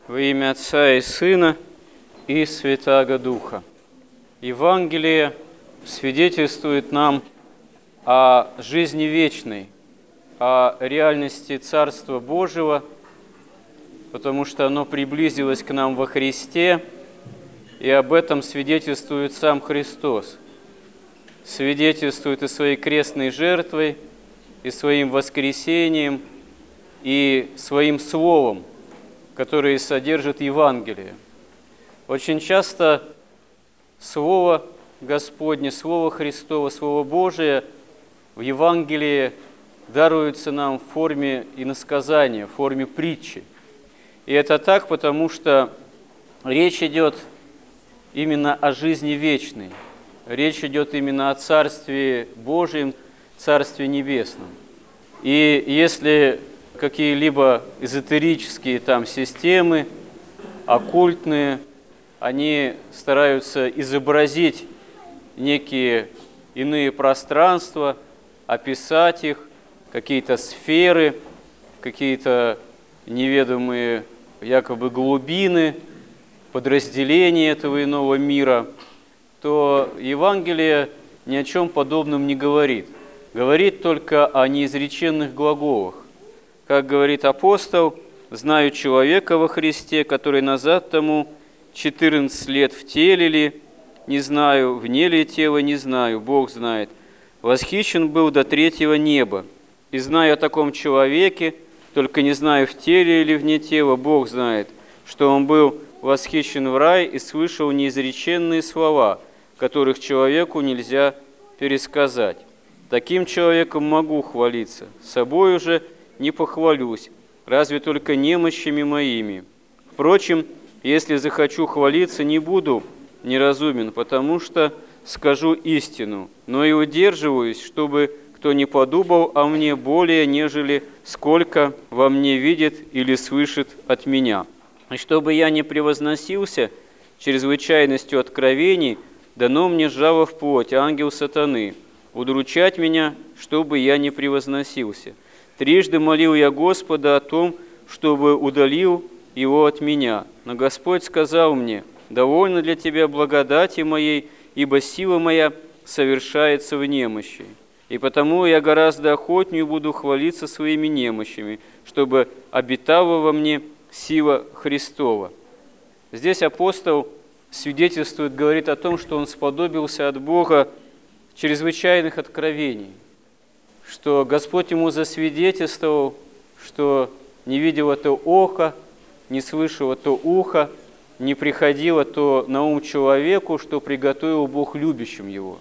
Во имя Отца и Сына и Святаго Духа. Евангелие свидетельствует нам о жизни вечной, о реальности Царства Божьего, потому что оно приблизилось к нам во Христе, и об этом свидетельствует сам Христос. Свидетельствует и своей крестной жертвой, и своим воскресением, и своим словом, которые содержит Евангелие. Очень часто Слово Господне, Слово Христово, Слово Божие в Евангелии даруется нам в форме иносказания, в форме притчи. И это так, потому что речь идет именно о жизни вечной. Речь идет именно о Царстве Божьем, Царстве Небесном. И если какие-либо эзотерические там системы, оккультные, они стараются изобразить некие иные пространства, описать их, какие-то сферы, какие-то неведомые якобы глубины, подразделения этого иного мира, то Евангелие ни о чем подобном не говорит. Говорит только о неизреченных глаголах. Как говорит апостол: «Знаю человека во Христе, который назад тому 14 лет в теле ли, не знаю, вне ли тела, не знаю, Бог знает. Восхищен был до третьего неба. И знаю о таком человеке, только не знаю, в теле или вне тела, Бог знает, что он был восхищен в рай и слышал неизреченные слова, которых человеку нельзя пересказать. Таким человеком могу хвалиться, собою же не похвалюсь, разве только немощами моими. Впрочем, если захочу хвалиться, не буду неразумен, потому что скажу истину, но и удерживаюсь, чтобы кто не подумал о мне более, нежели сколько во мне видит или слышит от меня. И чтобы я не превозносился чрезвычайностью откровений, дано мне жало в плоть, ангел сатаны, удручать меня, чтобы я не превозносился. Трижды молил я Господа о том, чтобы удалил его от меня. Но Господь сказал мне: довольно для тебя благодати моей, ибо сила моя совершается в немощи. И потому я гораздо охотнее буду хвалиться своими немощами, чтобы обитала во мне сила Христова». Здесь апостол свидетельствует, говорит о том, что он сподобился от Бога чрезвычайных откровений, что Господь ему засвидетельствовал, что не видело то око, не слышало то ухо, не приходило то на ум человеку, что приготовил Бог любящим его.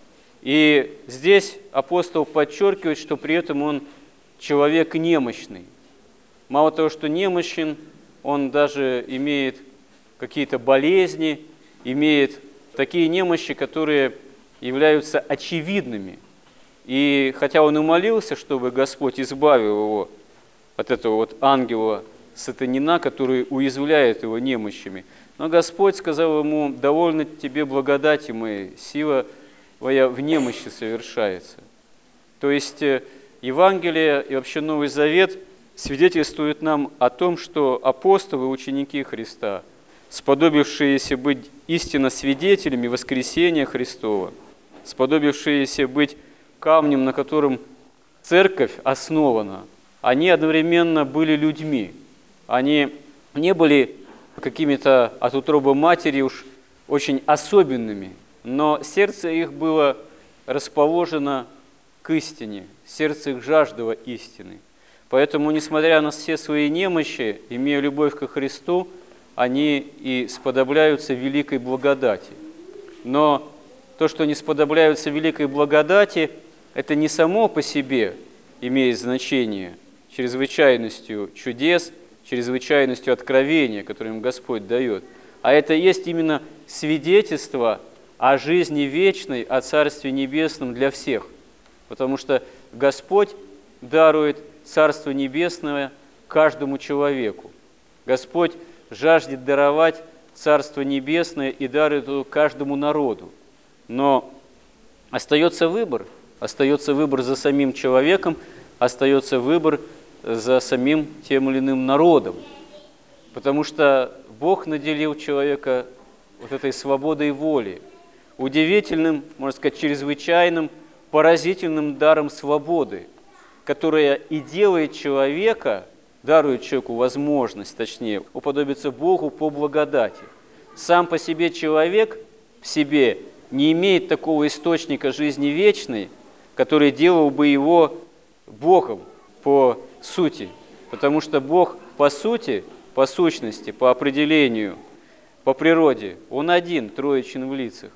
И здесь апостол подчеркивает, что при этом он человек немощный. Мало того, что немощен, он даже имеет какие-то болезни, имеет такие немощи, которые являются очевидными. И хотя он и молился, чтобы Господь избавил его от этого вот ангела сатанина, который уязвляет его немощами, но Господь сказал ему: довольно тебе благодати моей, сила твоя в немощи совершается. То есть Евангелие и вообще Новый Завет свидетельствуют нам о том, что апостолы, ученики Христа, сподобившиеся быть истинно свидетелями воскресения Христова, сподобившиеся быть камнем, на котором церковь основана, они одновременно были людьми. Они не были какими-то от утробы матери уж очень особенными, но сердце их было расположено к истине, сердце их жаждало истины. Поэтому, несмотря на все свои немощи, имея любовь ко Христу, они и сподобляются великой благодати. Но то, что они сподобляются великой благодати, это не само по себе имеет значение чрезвычайностью чудес, чрезвычайностью откровения, которое им Господь дает, а это есть именно свидетельство о жизни вечной, о Царстве Небесном для всех. Потому что Господь дарует Царство Небесное каждому человеку. Господь жаждет даровать Царство Небесное и дарует его каждому народу. Но остается выбор за самим человеком, остается выбор за самим тем или иным народом. потому что Бог наделил человека вот этой свободой воли, удивительным, можно сказать, чрезвычайным, поразительным даром свободы, которая и делает человека, дарует человеку возможность, точнее, уподобиться Богу по благодати. Сам по себе человек в себе не имеет такого источника жизни вечной, который делал бы его Богом по сути, потому что Бог по сути, по сущности, по определению, по природе, Он один, троичен в лицах.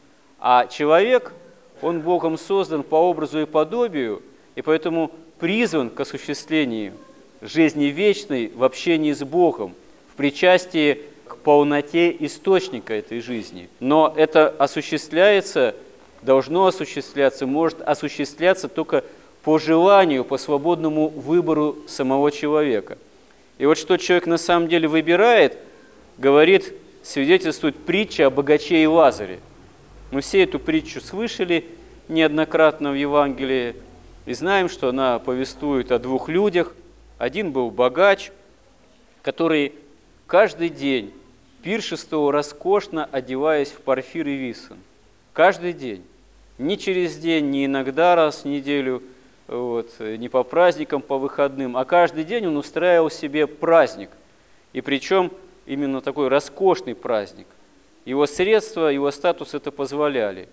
А человек, он Богом создан по образу и подобию, и поэтому призван к осуществлению жизни вечной в общении с Богом, в причастии к полноте источника этой жизни. Но это осуществляется, должно осуществляться, может осуществляться только по желанию, по свободному выбору самого человека. И вот что человек на самом деле выбирает, говорит, свидетельствует притча о богаче и Лазаре. Мы все эту притчу слышали неоднократно в Евангелии и знаем, что она повествует о двух людях. Один был богач, который каждый день пиршествовал роскошно, одеваясь в парфир и висон. Каждый день. Ни через день, ни иногда раз в неделю, не по праздникам, по выходным, а каждый день он устраивал себе праздник. И причем именно такой роскошный праздник. Его средства, его статус это позволяли.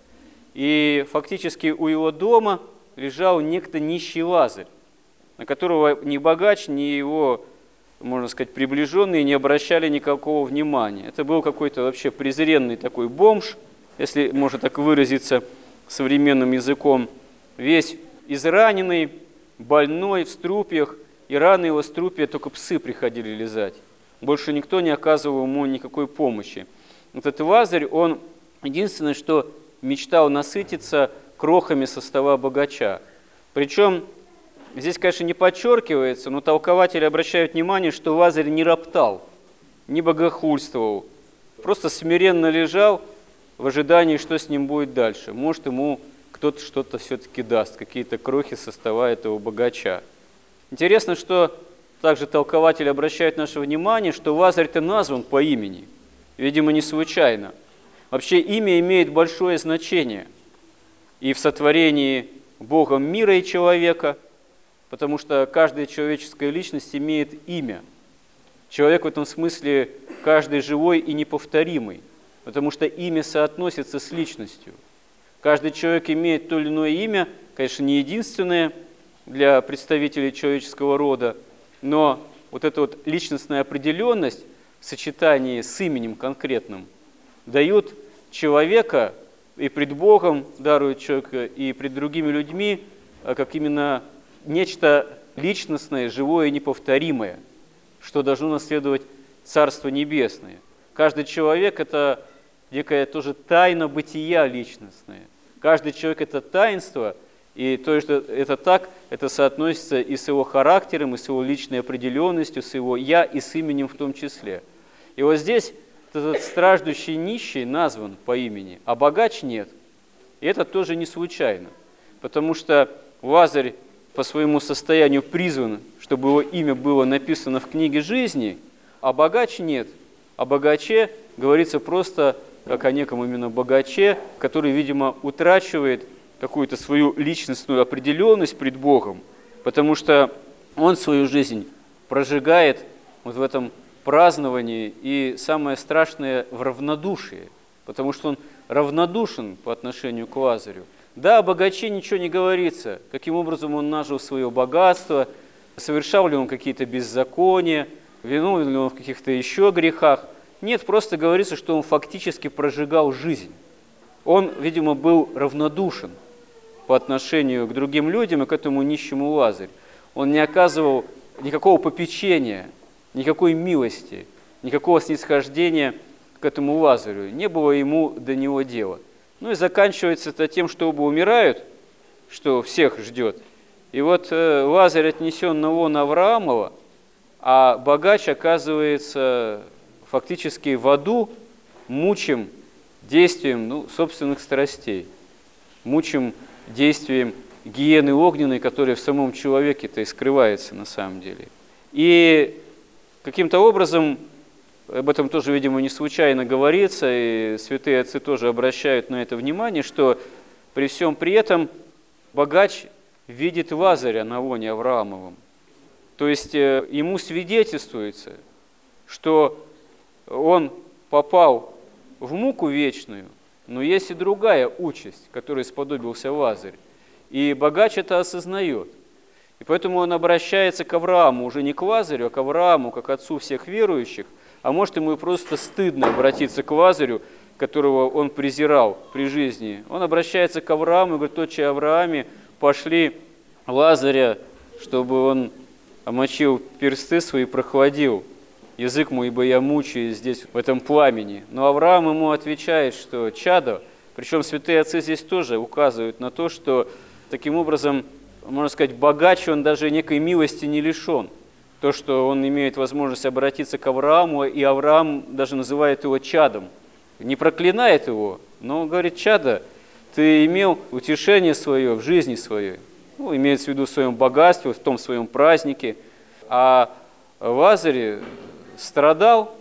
И фактически у его дома лежал некто нищий Лазарь, на которого ни богач, ни его, можно сказать, приближенные не обращали никакого внимания. Это был какой-то вообще презренный такой бомж, если можно так выразиться современным языком, весь израненный, больной, в струпьях, и раны его струпья только псы приходили лизать. Больше никто не оказывал ему никакой помощи. Вот этот Лазарь, он единственное, что мечтал насытиться крохами со стола богача. Причем здесь, конечно, не подчеркивается, но толкователи обращают внимание, что Лазарь не роптал, не богохульствовал, просто смиренно лежал в ожидании, что с ним будет дальше. Может, ему кто-то что-то все-таки даст, какие-то крохи со стола этого богача. Интересно, что также толкователи обращают наше внимание, что Лазарь-то назван по имени, видимо, не случайно. Вообще имя имеет большое значение и в сотворении Богом мира и человека, потому что каждая человеческая личность имеет имя. Человек в этом смысле каждый живой и неповторимый, потому что имя соотносится с личностью. Каждый человек имеет то или иное имя, конечно, не единственное для представителей человеческого рода, но вот эта вот личностная определенность в сочетании с именем конкретным дают человека и пред Богом, дарует человека, и пред другими людьми, как именно нечто личностное, живое и неповторимое, что должно наследовать Царство Небесное. Каждый человек – это некая тоже тайна бытия личностная. Каждый человек – это таинство, и то, что это так, это соотносится и с его характером, и с его личной определенностью, с его «я» и с именем в том числе. И вот здесь этот страждущий нищий назван по имени, а богач нет. И это тоже не случайно, потому что Лазарь по своему состоянию призван, чтобы его имя было написано в книге жизни, а богач нет. О богаче говорится просто как о неком именно богаче, который, видимо, утрачивает какую-то свою личностную определенность пред Богом, потому что он свою жизнь прожигает вот в этом праздновании и, самое страшное, в равнодушии, потому что он равнодушен по отношению к Лазарю. Да, о богаче ничего не говорится, каким образом он нажил свое богатство, совершал ли он какие-то беззакония, виновен ли он в каких-то еще грехах. Нет, просто говорится, что он фактически прожигал жизнь. Он, видимо, был равнодушен по отношению к другим людям и к этому нищему Лазарю. Он не оказывал никакого попечения, никакой милости, никакого снисхождения к этому Лазарю. Не было ему до него дела. Ну и заканчивается это тем, что оба умирают, что всех ждет. И вот Лазарь отнесен на лоно Авраамова, а богач оказывается фактически в аду, мучим действием собственных страстей, мучим действием гиены огненной, которая в самом человеке-то и скрывается на самом деле. И каким-то образом об этом тоже, видимо, не случайно говорится, и святые отцы тоже обращают на это внимание, что при всем при этом богач видит Лазаря на лоне Авраамовом. То есть ему свидетельствуется, что он попал в муку вечную, но есть и другая участь, которой сподобился Лазарь. И богач это осознает. И поэтому он обращается к Аврааму, уже не к Лазарю, а к Аврааму, как отцу всех верующих. А может, ему просто стыдно обратиться к Лазарю, которого он презирал при жизни. Он обращается к Аврааму и говорит: отче Аврааме, пошли Лазаря, чтобы он омочил персты свои и прохладил язык мой, ибо я мучаюсь здесь, в этом пламени. Но Авраам ему отвечает, что чадо, причем святые отцы здесь тоже указывают на то, что таким образом, можно сказать, богач, он даже некой милости не лишен. То, что он имеет возможность обратиться к Аврааму, и Авраам даже называет его чадом. Не проклинает его, но говорит: чадо, ты имел утешение свое в жизни своей. Ну, имеется в виду в своем богатстве, в том своем празднике. А Лазарь страдал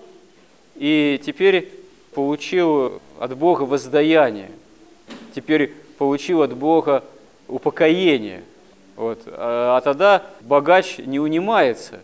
и теперь получил от Бога воздаяние. Теперь получил от Бога упокоение. Вот. А тогда богач не унимается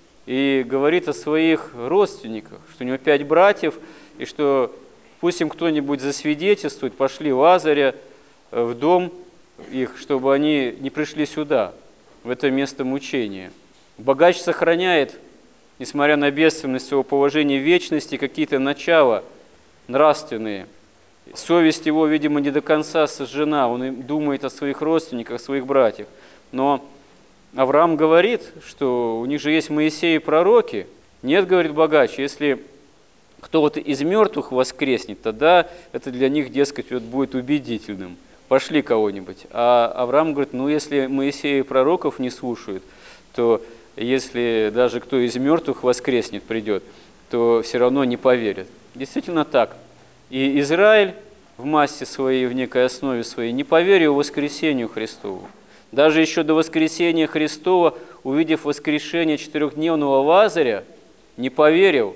и говорит о своих родственниках, что у него 5 братьев, и что пусть им кто-нибудь засвидетельствует, пошли Лазаря в дом их, чтобы они не пришли сюда, в это место мучения. Богач сохраняет, несмотря на бедственность своего положения в вечности, какие-то начала нравственные. Совесть его, видимо, не до конца сожжена, он думает о своих родственниках, о своих братьях. Но Авраам говорит, что у них же есть Моисей и пророки. Нет, говорит богач, если кто-то из мертвых воскреснет, тогда это для них, дескать, вот будет убедительным. Пошли кого-нибудь. А Авраам говорит: ну, если Моисея и пророков не слушают, то если даже кто из мертвых воскреснет, придет, то все равно не поверят. Действительно так. И Израиль в массе своей, в некой основе своей, не поверил воскресению Христову. Даже еще до воскресения Христова, увидев воскрешение 4-дневного Лазаря, не поверил,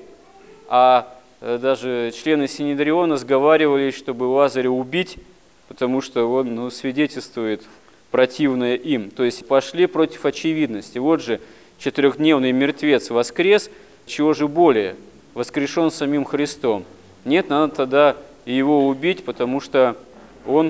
а даже члены Синедриона сговаривались, чтобы Лазаря убить, потому что он свидетельствует противное им. То есть пошли против очевидности. Вот же 4-дневный мертвец воскрес, чего же более, воскрешен самим Христом. Нет, надо тогда его убить, потому что он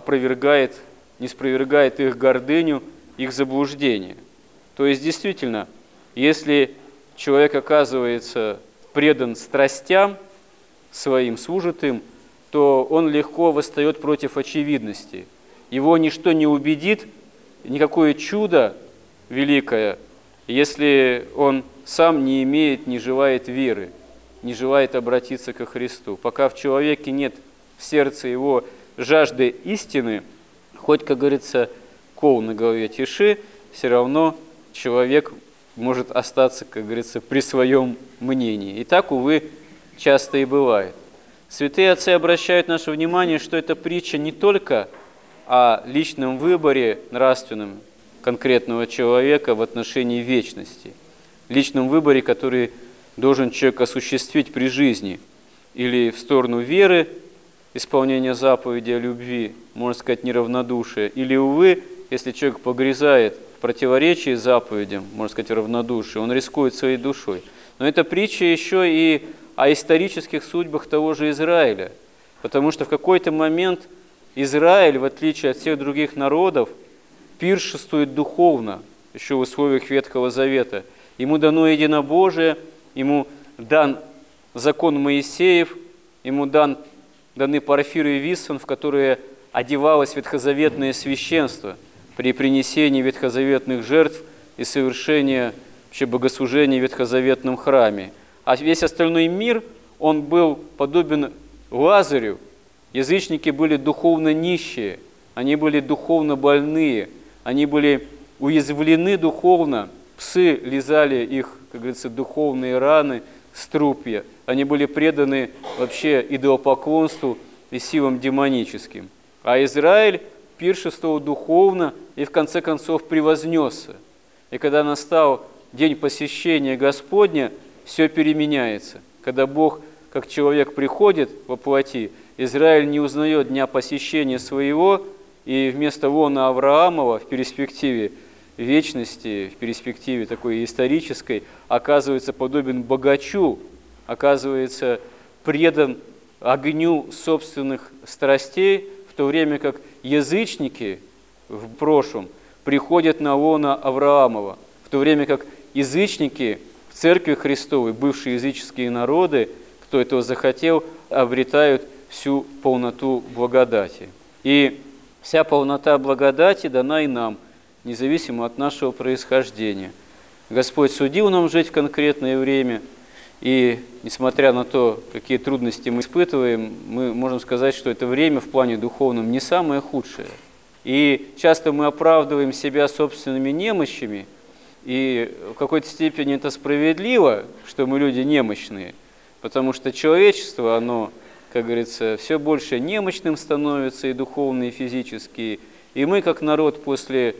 не спровергает их гордыню, их заблуждение. То есть действительно, если человек оказывается предан страстям своим, служит им, то он легко восстает против очевидности. Его ничто не убедит, никакое чудо великое, если он сам не имеет, не желает веры, не желает обратиться ко Христу. Пока в человеке нет в сердце его жажды истины, хоть, как говорится, кол на голове тиши, все равно человек может остаться, как говорится, при своем мнении. И так, увы, часто и бывает. Святые отцы обращают наше внимание, что эта притча не только о личном выборе нравственном конкретного человека в отношении вечности, личном выборе, который должен человек осуществить при жизни, или в сторону веры, исполнения заповеди о любви, можно сказать, неравнодушие, или, увы, если человек погрязает в противоречии заповедям, можно сказать, равнодушие, он рискует своей душой. Но эта притча еще и о исторических судьбах того же Израиля, потому что в какой-то момент Израиль, в отличие от всех других народов, пиршествует духовно, еще в условиях Ветхого Завета. Ему дано единобожие, ему дан закон Моисеев, ему даны Порфир и Виссон, в которые одевалось ветхозаветное священство при принесении ветхозаветных жертв и совершении вообще богослужения в ветхозаветном храме. А весь остальной мир, он был подобен Лазарю. Язычники были духовно нищие, они были духовно больные, они были уязвлены духовно, псы лизали их, как говорится, духовные раны, струпья. Они были преданы вообще идолопоклонству и силам демоническим. А Израиль пиршествовал духовно и в конце концов превознесся. И когда настал день посещения Господня, все переменяется. когда Бог, как человек, приходит во плоти, Израиль не узнает дня посещения своего, и вместо лона Авраамова в перспективе вечности, в перспективе такой исторической, оказывается подобен богачу, оказывается предан огню собственных страстей, в то время как язычники в прошлом приходят на лоно Авраамова, в то время как язычники в Церкви Христовой, бывшие языческие народы, кто этого захотел, обретают всю полноту благодати. И вся полнота благодати дана и нам, независимо от нашего происхождения. Господь судил нам жить в конкретное время, и несмотря на то, какие трудности мы испытываем, мы можем сказать, что это время в плане духовном не самое худшее. И часто мы оправдываем себя собственными немощами, и в какой-то степени это справедливо, что мы люди немощные, потому что человечество, оно, как говорится, все больше немощным становится и духовно, и физически. И мы, как народ после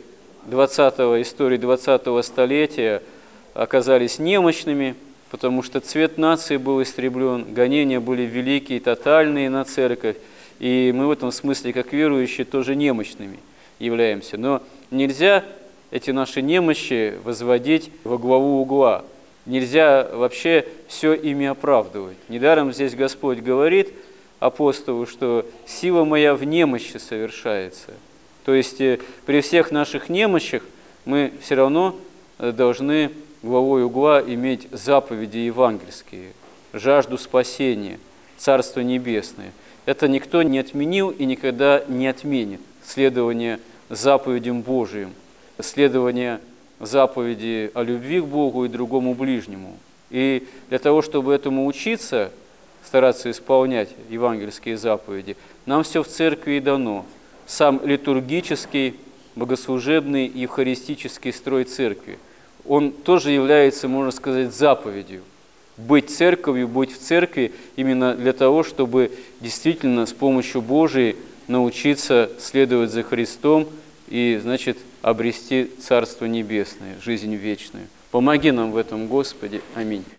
истории 20-го столетия, оказались немощными, потому что цвет нации был истреблен, гонения были великие, тотальные на церковь, и мы в этом смысле, как верующие, тоже немощными являемся. Но нельзя эти наши немощи возводить во главу угла. Нельзя вообще все ими оправдывать. Недаром здесь Господь говорит апостолу, что «сила моя в немощи совершается». То есть при всех наших немощах мы все равно должны главой угла иметь заповеди евангельские, жажду спасения, Царство Небесное. Это никто не отменил и никогда не отменит. Следование заповедям Божиим, следование заповеди о любви к Богу и другому ближнему. И для того, чтобы этому учиться, стараться исполнять евангельские заповеди, нам все в церкви и дано. Сам литургический, богослужебный и евхаристический строй церкви, он тоже является, можно сказать, заповедью. Быть церковью, быть в церкви именно для того, чтобы действительно с помощью Божией научиться следовать за Христом и, значит, обрести Царство Небесное, жизнь вечную. Помоги нам в этом, Господи. Аминь.